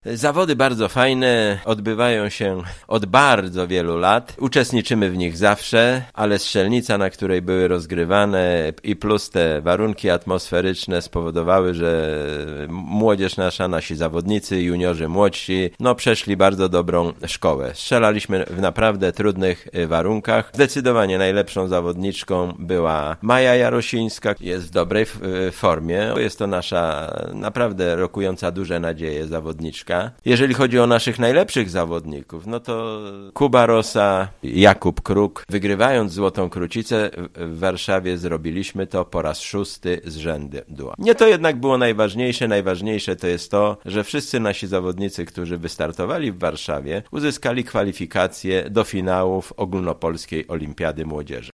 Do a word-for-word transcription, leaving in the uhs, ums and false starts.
Zawody bardzo fajne, odbywają się od bardzo wielu lat. Uczestniczymy w nich zawsze, ale strzelnica, na której były rozgrywane i plus te warunki atmosferyczne spowodowały, że młodzież nasza, nasi zawodnicy, juniorzy młodsi, no przeszli bardzo dobrą szkołę. Strzelaliśmy w naprawdę trudnych warunkach. Zdecydowanie najlepszą zawodniczką była Maja Jarosińska. Jest w dobrej formie. Jest to nasza naprawdę rokująca duże nadzieje zawodniczka. Jeżeli chodzi o naszych najlepszych zawodników, no to Kuba Rosa, Jakub Kruk. Wygrywając Złotą Krucicę w Warszawie zrobiliśmy to po raz szósty z rzędu. Nie to jednak było najważniejsze. Najważniejsze to jest to, że wszyscy nasi zawodnicy, którzy wystartowali w Warszawie, uzyskali kwalifikacje do finałów Ogólnopolskiej Olimpiady Młodzieży.